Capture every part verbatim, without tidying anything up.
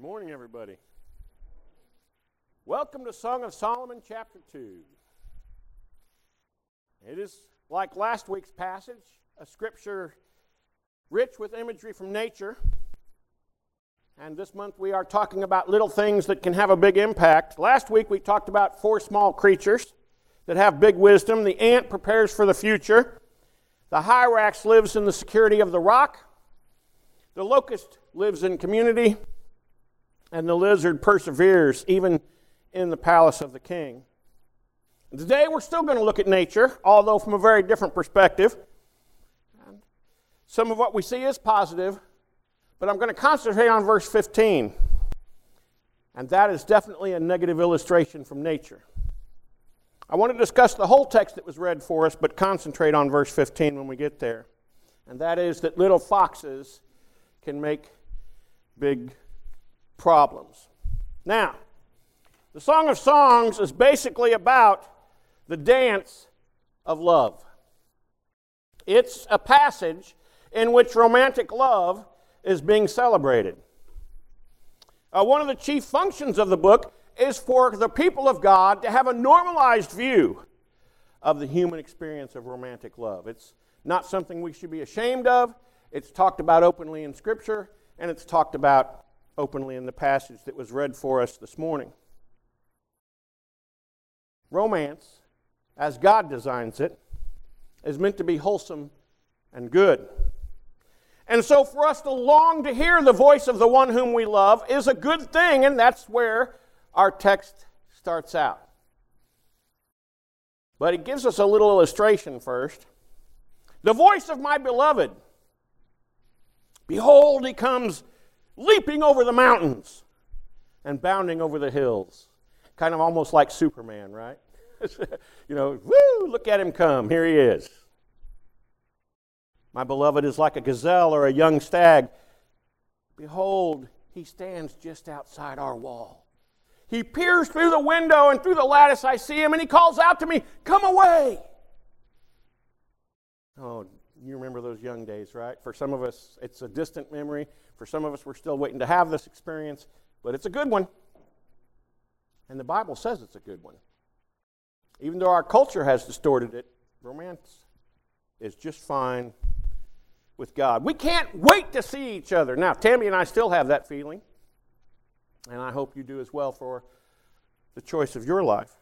Morning, everybody. Welcome to Song of Solomon, chapter two. It is, like last week's passage, a scripture rich with imagery from nature. And this month we are talking about little things that can have a big impact. Last week we talked about four small creatures that have big wisdom. The ant prepares for the future. The hyrax lives in the security of the rock. The locust lives in community. And the lizard perseveres even in the palace of the king. And today we're still going to look at nature, although from a very different perspective. And some of what we see is positive, but I'm going to concentrate on verse fifteen. And that is definitely a negative illustration from nature. I want to discuss the whole text that was read for us, but concentrate on verse fifteen when we get there. And that is that little foxes can make big problems. Now, the Song of Songs is basically about the dance of love. It's a passage in which romantic love is being celebrated. Uh, one of the chief functions of the book is for the people of God to have a normalized view of the human experience of romantic love. It's not something we should be ashamed of. It's talked about openly in Scripture, and it's talked about openly in the passage that was read for us this morning. Romance, as God designs it, is meant to be wholesome and good. And so for us to long to hear the voice of the one whom we love is a good thing, and that's where our text starts out. But it gives us a little illustration first. The voice of my beloved. Behold, he comes leaping over the mountains and bounding over the hills. Kind of almost like Superman, right? You know, woo, look at him come. Here he is. My beloved is like a gazelle or a young stag. Behold, he stands just outside our wall. He peers through the window, and through the lattice I see him, and he calls out to me, "Come away." Oh, you remember those young days, right? For some of us, it's a distant memory. For some of us, we're still waiting to have this experience, but it's a good one. And the Bible says it's a good one. Even though our culture has distorted it, romance is just fine with God. We can't wait to see each other. Now, Tammy and I still have that feeling, and I hope you do as well for the choice of your life.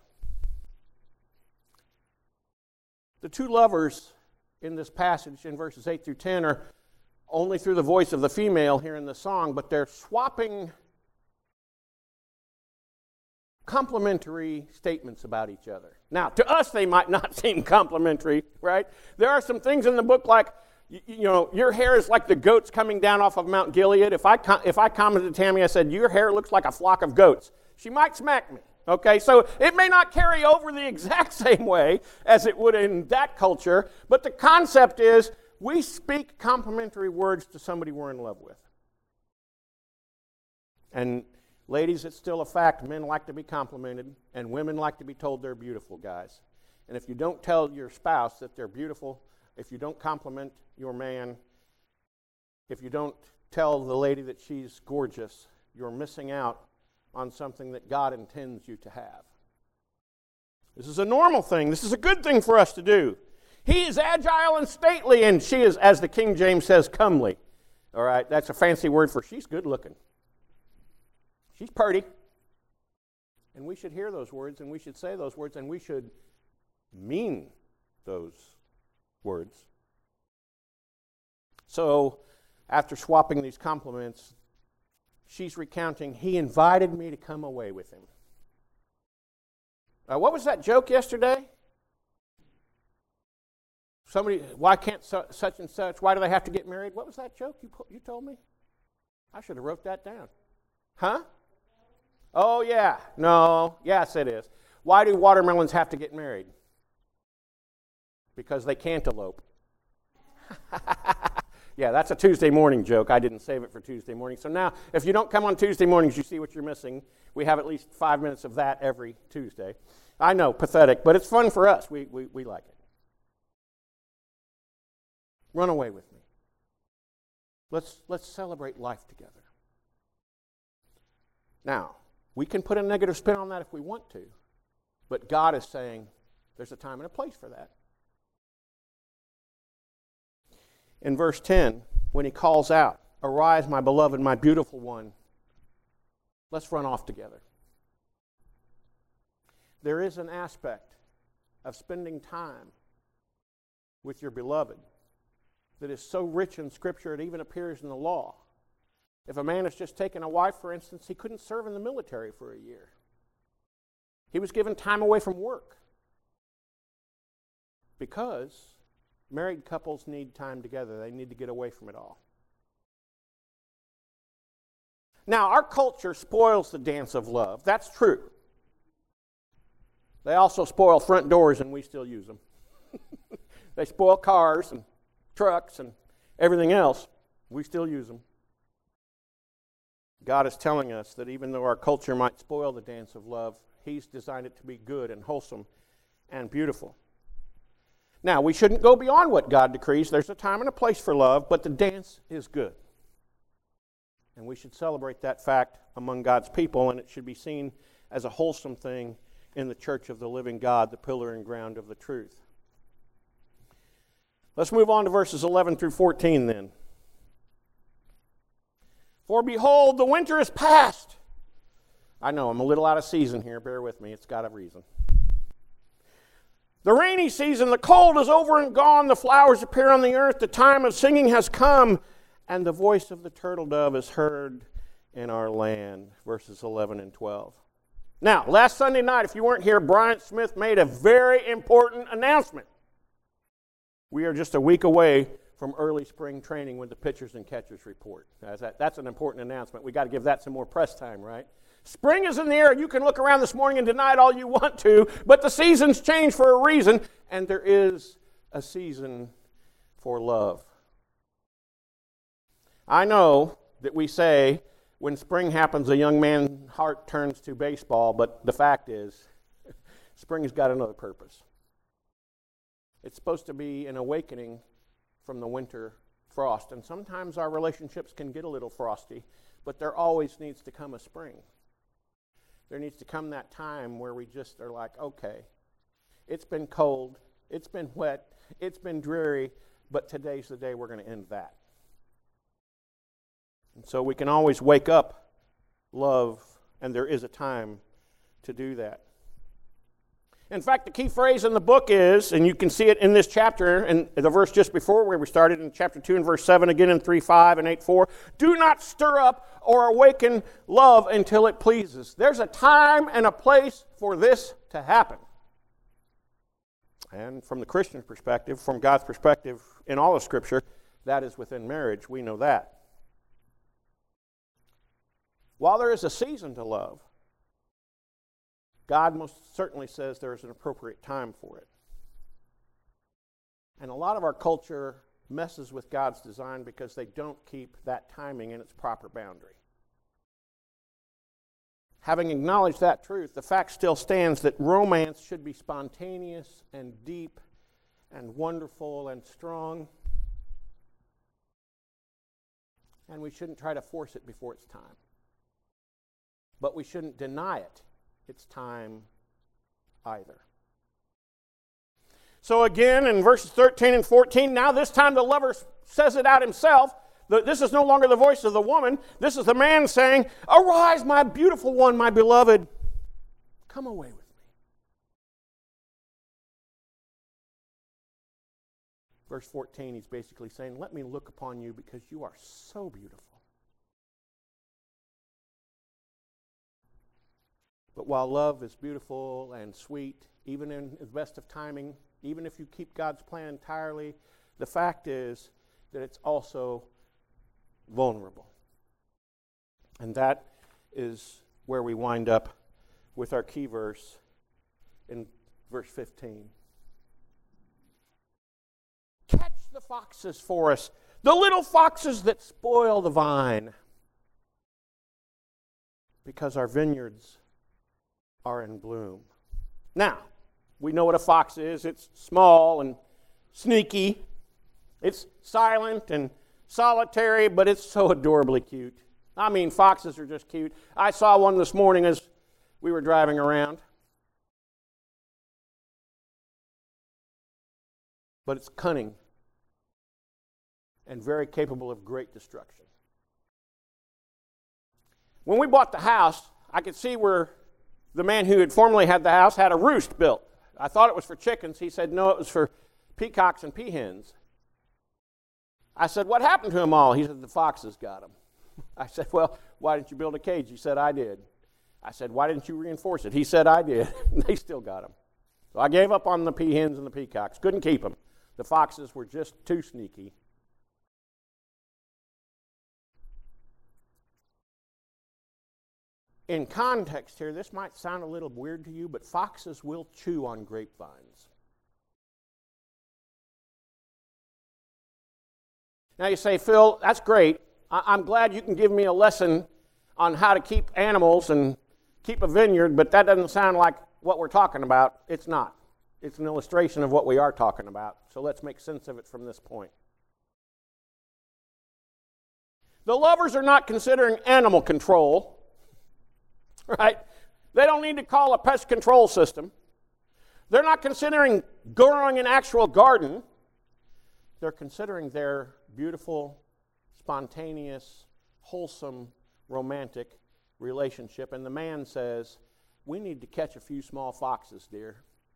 The two lovers in this passage in verses eight through ten are only through the voice of the female here in the song, but they're swapping complimentary statements about each other. Now, to us, they might not seem complimentary, right? There are some things in the book like, you, you know, your hair is like the goats coming down off of Mount Gilead. If I if I commented to Tammy, I said, your hair looks like a flock of goats, she might smack me. Okay, so it may not carry over the exact same way as it would in that culture, but the concept is we speak complimentary words to somebody we're in love with. And ladies, it's still a fact, men like to be complimented, and women like to be told they're beautiful, guys. And if you don't tell your spouse that they're beautiful, if you don't compliment your man, if you don't tell the lady that she's gorgeous, you're missing out on something that God intends you to have. This is a normal thing. This is a good thing for us to do. He is agile and stately, and she is, as the King James says, comely. All right, that's a fancy word for she's good looking. She's pretty. And we should hear those words, and we should say those words, and we should mean those words. So, after swapping these compliments, she's recounting, he invited me to come away with him. Uh, what was that joke yesterday? Somebody, why can't su- such and such, why do they have to get married? What was that joke you you told me? I should have wrote that down. Huh? Oh, yeah. No. Yes, it is. Why do watermelons have to get married? Because they cantaloupe. Yeah, that's a Tuesday morning joke. I didn't save it for Tuesday morning. So now, if you don't come on Tuesday mornings, you see what you're missing. We have at least five minutes of that every Tuesday. I know, pathetic, but it's fun for us. We, we, we like it. Run away with me. Let's, let's celebrate life together. Now, we can put a negative spin on that if we want to, but God is saying there's a time and a place for that. In verse ten, when he calls out, "Arise, my beloved, my beautiful one," let's run off together. There is an aspect of spending time with your beloved that is so rich in Scripture it even appears in the law. If a man has just taken a wife, for instance, he couldn't serve in the military for a year. He was given time away from work because married couples need time together. They need to get away from it all. Now, our culture spoils the dance of love. That's true. They also spoil front doors, and we still use them. They spoil cars and trucks and everything else. We still use them. God is telling us that even though our culture might spoil the dance of love, He's designed it to be good and wholesome and beautiful. Now, we shouldn't go beyond what God decrees. There's a time and a place for love, but the dance is good. And we should celebrate that fact among God's people, and it should be seen as a wholesome thing in the church of the living God, the pillar and ground of the truth. Let's move on to verses eleven through fourteen then. "For behold, the winter is past." I know, I'm a little out of season here. Bear with me. It's got a reason. "The rainy season, the cold is over and gone. The flowers appear on the earth. The time of singing has come, and the voice of the turtle dove is heard in our land." Verses eleven and twelve. Now, last Sunday night, if you weren't here, Brian Smith made a very important announcement. We are just a week away from early spring training with the pitchers and catchers report. That's an important announcement. We've got to give that some more press time, right? Spring is in the air. You can look around this morning and deny it all you want to, but the seasons change for a reason, and there is a season for love. I know that we say when spring happens, a young man's heart turns to baseball, but the fact is, spring has got another purpose. It's supposed to be an awakening from the winter frost, and sometimes our relationships can get a little frosty, but there always needs to come a spring. There needs to come that time where we just are like, okay, it's been cold, it's been wet, it's been dreary, but today's the day we're going to end that. And so we can always wake up love, and there is a time to do that. In fact, the key phrase in the book is, and you can see it in this chapter, and the verse just before where we started in chapter two and verse seven, again in three five and eight four, "Do not stir up or awaken love until it pleases." There's a time and a place for this to happen. And from the Christian perspective, from God's perspective in all of Scripture, that is within marriage. We know that. While there is a season to love, God most certainly says there is an appropriate time for it. And a lot of our culture messes with God's design because they don't keep that timing in its proper boundary. Having acknowledged that truth, the fact still stands that romance should be spontaneous and deep and wonderful and strong. And we shouldn't try to force it before it's time. But we shouldn't deny it its time either. So again, in verses thirteen and fourteen, now this time the lover says it out himself. This is no longer the voice of the woman. This is the man saying, "Arise, my beautiful one, my beloved. Come away with me." Verse fourteen, he's basically saying, "Let me look upon you because you are so beautiful." But while love is beautiful and sweet, even in the best of timing, even if you keep God's plan entirely, the fact is that it's also vulnerable. And that is where we wind up with our key verse in verse fifteen. "Catch the foxes for us, the little foxes that spoil the vine, because our vineyards are in bloom." Now, we know what a fox is. It's small and sneaky. It's silent and solitary, but it's so adorably cute. I mean, foxes are just cute. I saw one this morning as we were driving around. But it's cunning and very capable of great destruction. When we bought the house, I could see where the man who had formerly had the house had a roost built. I thought it was for chickens. He said, no, it was for peacocks and peahens. I said, what happened to them all? He said, the foxes got them. I said, well, why didn't you build a cage? He said, I did. I said, why didn't you reinforce it? He said, I did. They still got them. So I gave up on the peahens and the peacocks. Couldn't keep them. The foxes were just too sneaky. In context here, this might sound a little weird to you, but foxes will chew on grapevines. Now you say, Phil, that's great. I- I'm glad you can give me a lesson on how to keep animals and keep a vineyard, but that doesn't sound like what we're talking about. It's not. It's an illustration of what we are talking about. So let's make sense of it from this point. The lovers are not considering animal control, right? They don't need to call a pest control system. They're not considering growing an actual garden. They're considering their beautiful, spontaneous, wholesome, romantic relationship. And the man says, we need to catch a few small foxes, dear.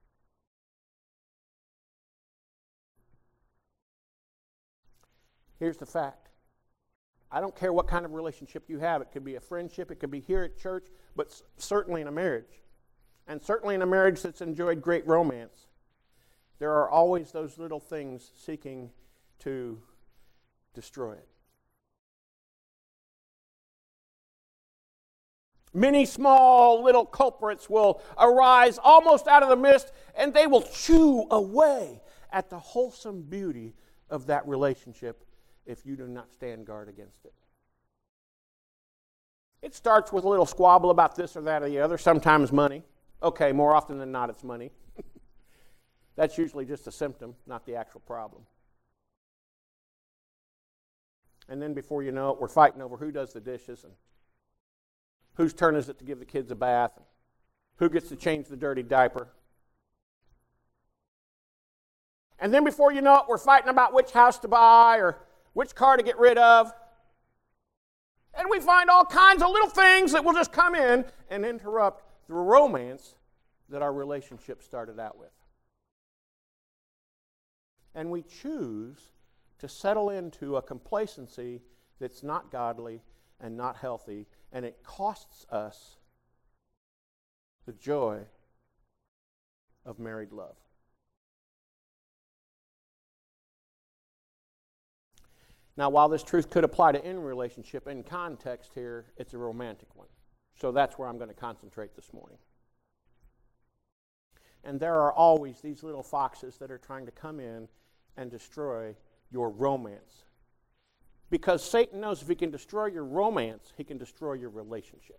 Here's the fact. I don't care what kind of relationship you have. It could be a friendship. It could be here at church, but certainly in a marriage. And certainly in a marriage that's enjoyed great romance. There are always those little things seeking to destroy it. Many small little culprits will arise almost out of the mist, and they will chew away at the wholesome beauty of that relationship if you do not stand guard against it. It starts with a little squabble about this or that or the other, sometimes money. Okay, more often than not it's money. That's usually just a symptom, not the actual problem. And then before you know it, we're fighting over who does the dishes and whose turn is it to give the kids a bath, and who gets to change the dirty diaper. And then before you know it, we're fighting about which house to buy or which car to get rid of. And we find all kinds of little things that will just come in and interrupt the romance that our relationship started out with. And we choose to settle into a complacency that's not godly and not healthy, and it costs us the joy of married love. Now, while this truth could apply to any relationship, in context here, it's a romantic one. So that's where I'm going to concentrate this morning. And there are always these little foxes that are trying to come in and destroy your romance. Because Satan knows if he can destroy your romance, he can destroy your relationship.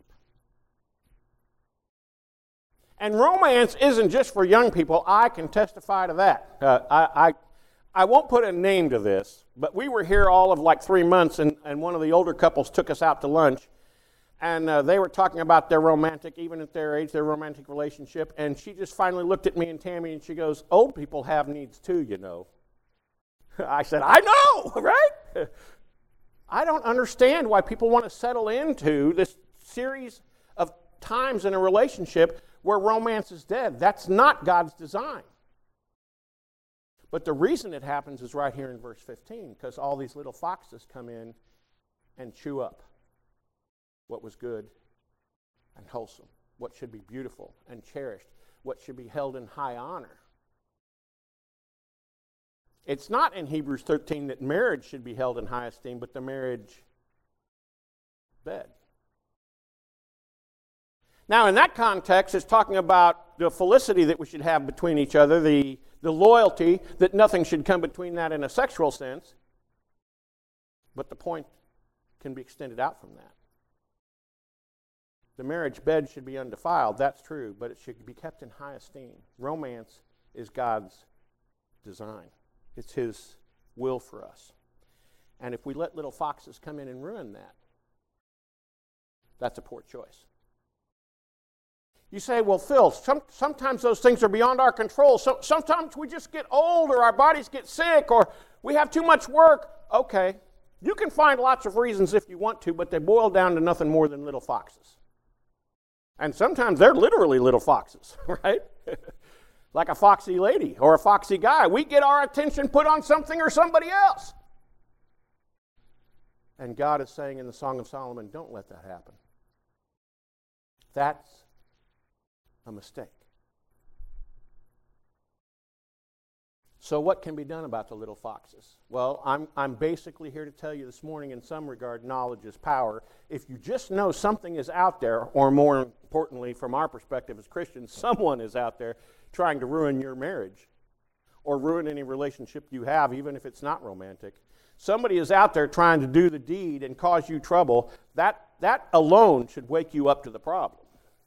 And romance isn't just for young people. I can testify to that. Uh, I, I I won't put a name to this, but we were here all of like three months, and, and one of the older couples took us out to lunch, and uh, they were talking about their romantic, even at their age, their romantic relationship, and she just finally looked at me and Tammy, and she goes, old people have needs too, you know. I said, I know, right? I don't understand why people want to settle into this series of times in a relationship where romance is dead. That's not God's design. But the reason it happens is right here in verse fifteen, because all these little foxes come in and chew up what was good and wholesome, what should be beautiful and cherished, what should be held in high honor. It's not in Hebrews thirteen that marriage should be held in high esteem, but the marriage bed. Now, in that context, it's talking about the felicity that we should have between each other, the, the loyalty, that nothing should come between that in a sexual sense. But the point can be extended out from that. The marriage bed should be undefiled, that's true, but it should be kept in high esteem. Romance is God's design. It's His will for us. And if we let little foxes come in and ruin that, That's a poor choice. You say, well, Phil, some, sometimes those things are beyond our control. So, sometimes we just get old or our bodies get sick or we have too much work. Okay, you can find lots of reasons if you want to, but they boil down to nothing more than little foxes. And sometimes they're literally little foxes, right? Like a foxy lady or a foxy guy. We get our attention put on something or somebody else. And God is saying in the Song of Solomon, don't let that happen. That's a mistake. So what can be done about the little foxes? Well, I'm, I'm basically here to tell you this morning, in some regard, knowledge is power. If you just know something is out there, or more importantly, from our perspective as Christians, someone is out there trying to ruin your marriage or ruin any relationship you have, even if it's not romantic. Somebody is out there trying to do the deed and cause you trouble. That, that alone should wake you up to the problem.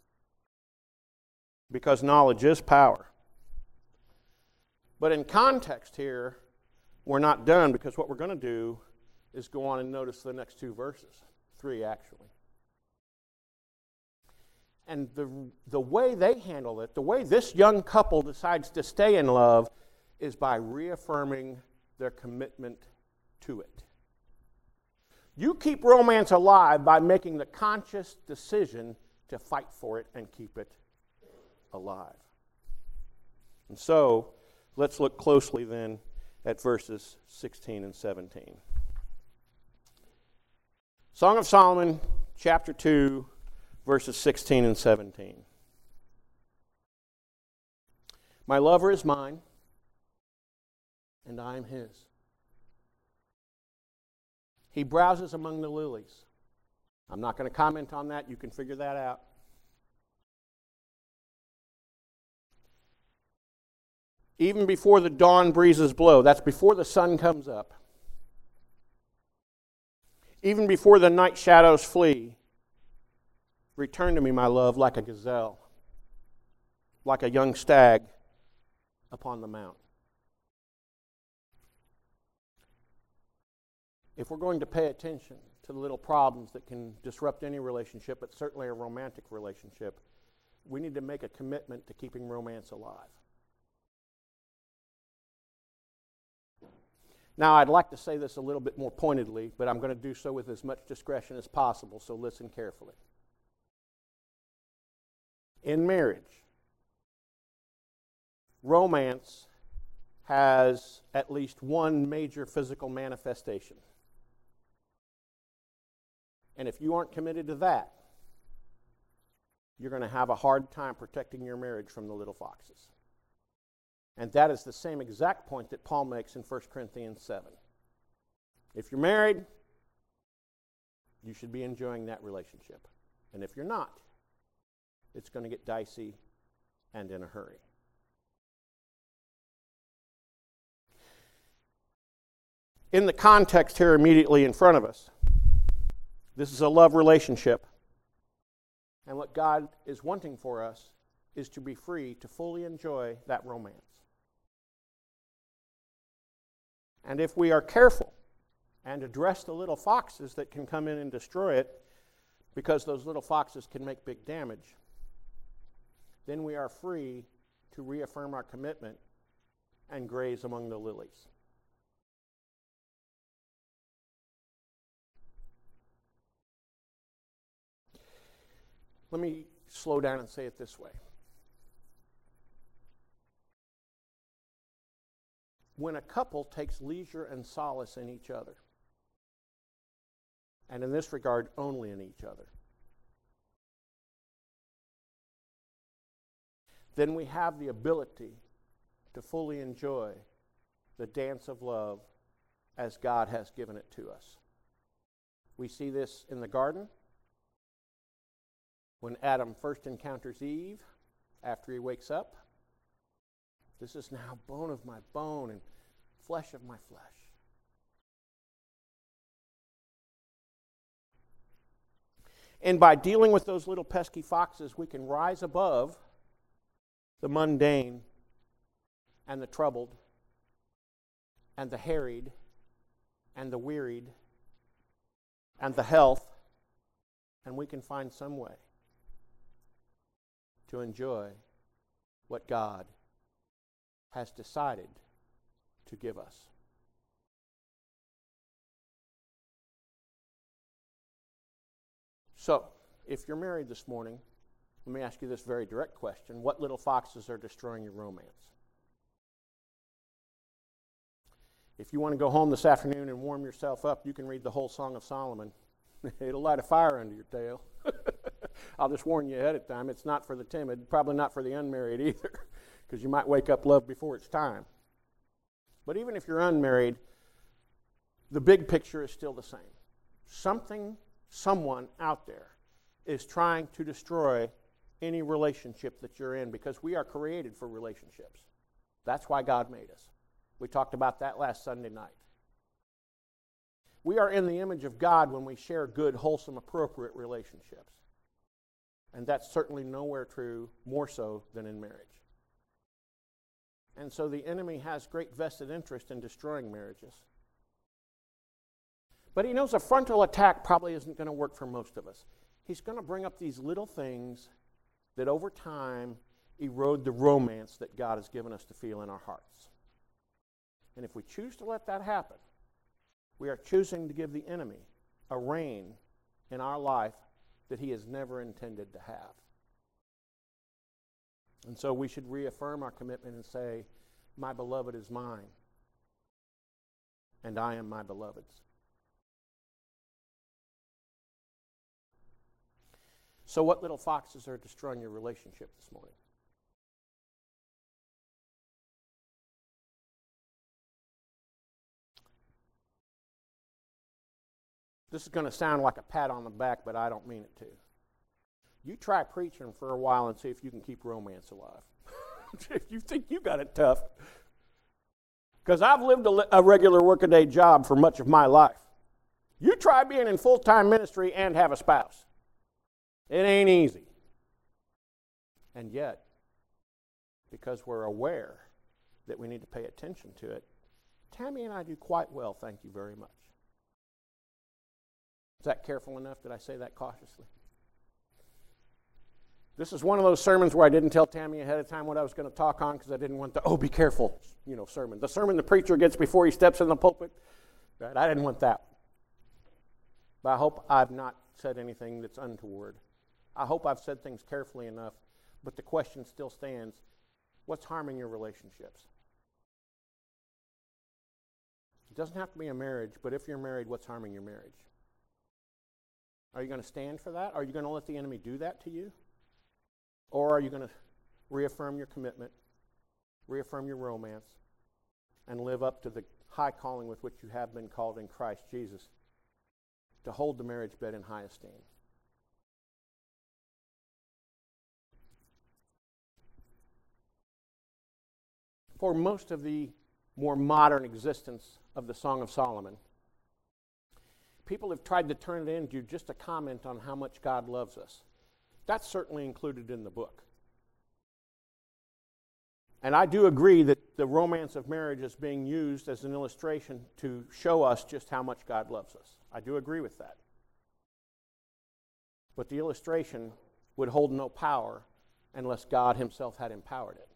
Because knowledge is power. But in context here, we're not done, because what we're going to do is go on and notice the next two verses. Three, actually. And the, the way they handle it, the way this young couple decides to stay in love, is by reaffirming their commitment to it. You keep romance alive by making the conscious decision to fight for it and keep it alive. And so, let's look closely then at verses sixteen and seventeen. Song of Solomon, chapter two, verses sixteen and seventeen. My lover is mine, and I am his. He browses among the lilies. I'm not going to comment on that. You can figure that out. Even before the dawn breezes blow, that's before the sun comes up. Even before the night shadows flee, return to me, my love, like a gazelle, like a young stag upon the mount. If we're going to pay attention to the little problems that can disrupt any relationship, but certainly a romantic relationship, we need to make a commitment to keeping romance alive. Now, I'd like to say this a little bit more pointedly, but I'm going to do so with as much discretion as possible, so listen carefully. In marriage, romance has at least one major physical manifestation. And if you aren't committed to that, you're going to have a hard time protecting your marriage from the little foxes. And that is the same exact point that Paul makes in First Corinthians seven. If you're married, you should be enjoying that relationship. And if you're not, it's going to get dicey and in a hurry. In the context here immediately in front of us, this is a love relationship. And what God is wanting for us is to be free to fully enjoy that romance. And if we are careful and address the little foxes that can come in and destroy it, because those little foxes can make big damage, then we are free to reaffirm our commitment and graze among the lilies. Let me slow down and say it this way. When a couple takes leisure and solace in each other, and in this regard, only in each other, then we have the ability to fully enjoy the dance of love as God has given it to us. We see this in the garden when Adam first encounters Eve after he wakes up. This is now bone of my bone and flesh of my flesh. And by dealing with those little pesky foxes, we can rise above the mundane and the troubled and the harried and the wearied and the health and we can find some way to enjoy what God has decided to give us. So, if you're married this morning, let me ask you this very direct question. What little foxes are destroying your romance? If you want to go home this afternoon and warm yourself up, you can read the whole Song of Solomon. It'll light a fire under your tail. I'll just warn you ahead of time, it's not for the timid, probably not for the unmarried either, because you might wake up love before it's time. But even if you're unmarried, the big picture is still the same. Something, someone out there is trying to destroy any relationship that you're in, because we are created for relationships. That's why God made us. We talked about that last Sunday night. We are in the image of God when we share good, wholesome, appropriate relationships. And that's certainly nowhere true, more so than in marriage. And so the enemy has great vested interest in destroying marriages. But he knows a frontal attack probably isn't going to work for most of us. He's going to bring up these little things that over time erode the romance that God has given us to feel in our hearts. And if we choose to let that happen, we are choosing to give the enemy a reign in our life that he has never intended to have. And so we should reaffirm our commitment and say, my beloved is mine, and I am my beloved's. So what little foxes are destroying your relationship this morning? This is going to sound like a pat on the back, but I don't mean it to. You try preaching for a while and see if you can keep romance alive. If you think you got it tough. Because I've lived a, a regular workaday job for much of my life. You try being in full-time ministry and have a spouse. It ain't easy. And yet, because we're aware that we need to pay attention to it, Tammy and I do quite well, thank you very much. Is that careful enough? Did I say that cautiously? This is one of those sermons where I didn't tell Tammy ahead of time what I was going to talk on because I didn't want the, oh, be careful, you know, sermon. The sermon the preacher gets before he steps in the pulpit. Right? I didn't want that. But I hope I've not said anything that's untoward. I hope I've said things carefully enough, but the question still stands, what's harming your relationships? It doesn't have to be a marriage, but if you're married, what's harming your marriage? Are you going to stand for that? Are you going to let the enemy do that to you? Or are you going to reaffirm your commitment, reaffirm your romance, and live up to the high calling with which you have been called in Christ Jesus to hold the marriage bed in high esteem? For most of the more modern existence of the Song of Solomon, people have tried to turn it into just a comment on how much God loves us. That's certainly included in the book. And I do agree that the romance of marriage is being used as an illustration to show us just how much God loves us. I do agree with that. But the illustration would hold no power unless God himself had empowered it.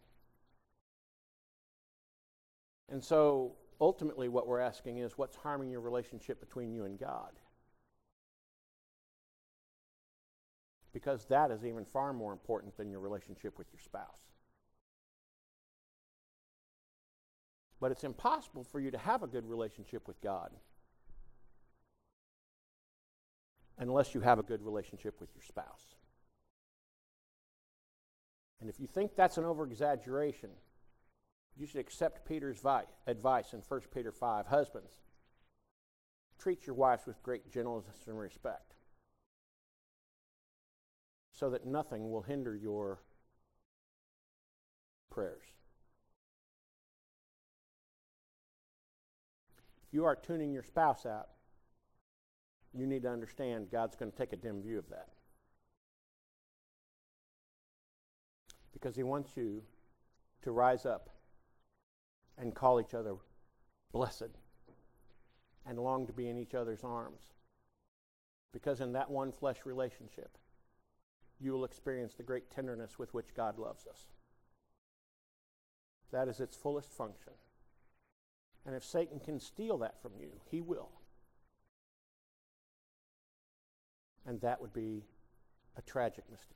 And so, ultimately, what we're asking is, what's harming your relationship between you and God? Because that is even far more important than your relationship with your spouse. But it's impossible for you to have a good relationship with God unless you have a good relationship with your spouse. And if you think that's an over-exaggeration, you should accept Peter's vi- advice in First Peter five. Husbands, treat your wives with great gentleness and respect, so that nothing will hinder your prayers. If you are tuning your spouse out, you need to understand God's going to take a dim view of that. Because he wants you to rise up and call each other blessed and long to be in each other's arms Because in that one flesh relationship, you will experience the great tenderness with which God loves us. That is its fullest function. And if Satan can steal that from you, he will. And that would be a tragic mistake.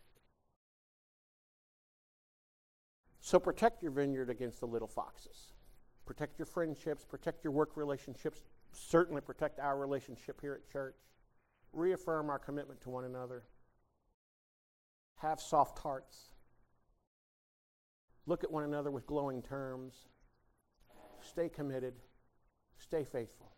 So protect your vineyard against the little foxes. Protect your friendships, protect your work relationships, certainly protect our relationship here at church. Reaffirm our commitment to one another. Have soft hearts. Look at one another with glowing terms. Stay committed. Stay faithful.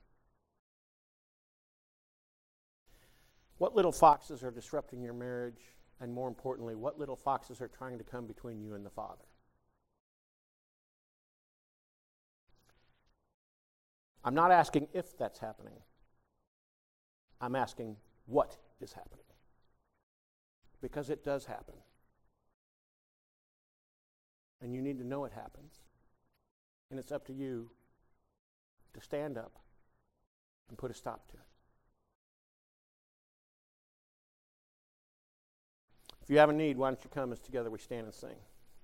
What little foxes are disrupting your marriage? And more importantly, what little foxes are trying to come between you and the Father? I'm not asking if that's happening. I'm asking what is happening. Because it does happen. And you need to know it happens. And it's up to you to stand up and put a stop to it. If you have a need, why don't you come as together we stand and sing.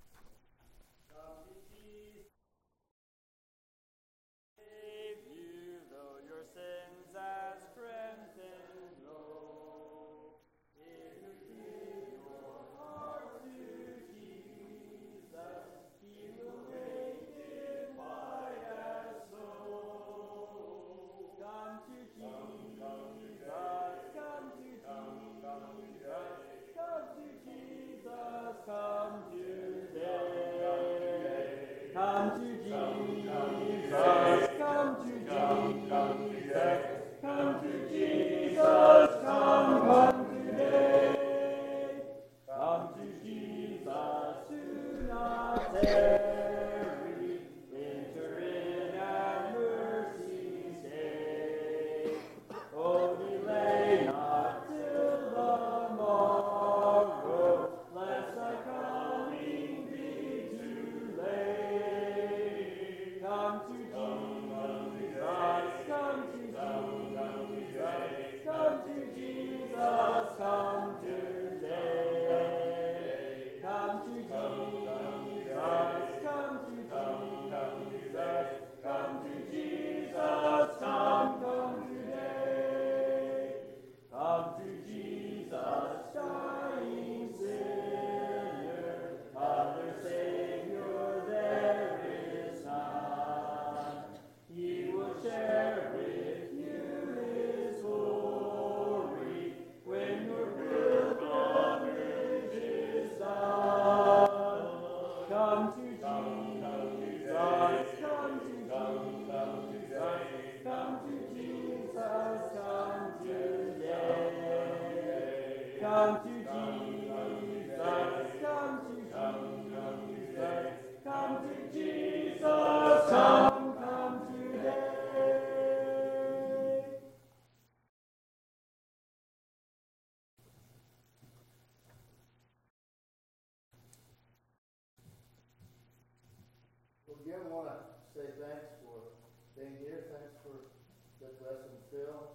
Again, I want to say thanks for being here. Thanks for that lesson, Phil.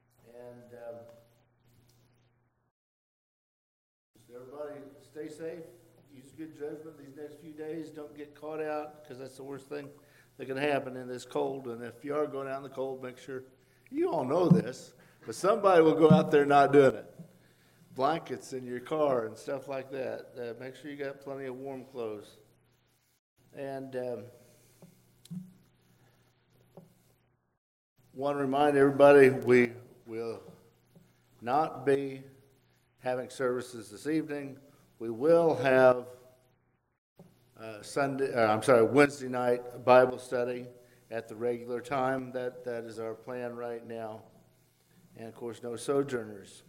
And um, just everybody stay safe. Use good judgment these next few days. Don't get caught out, because that's the worst thing that can happen in this cold. And if you are going out in the cold, make sure, you all know this, but somebody will go out there not doing it. Blankets in your car and stuff like that. Uh, make sure you got plenty of warm clothes. And um, want to remind everybody, we will not be having services this evening. We will have uh, Sunday, uh, I'm sorry, Wednesday night Bible study at the regular time. That that is our plan right now. And of course, no sojourners.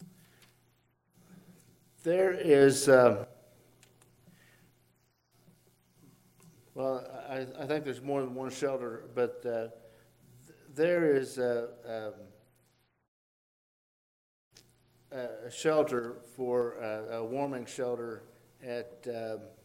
There is. Uh, Well, I, I think there's more than one shelter, but uh, th- there is a, um, a shelter for uh, a warming shelter at um,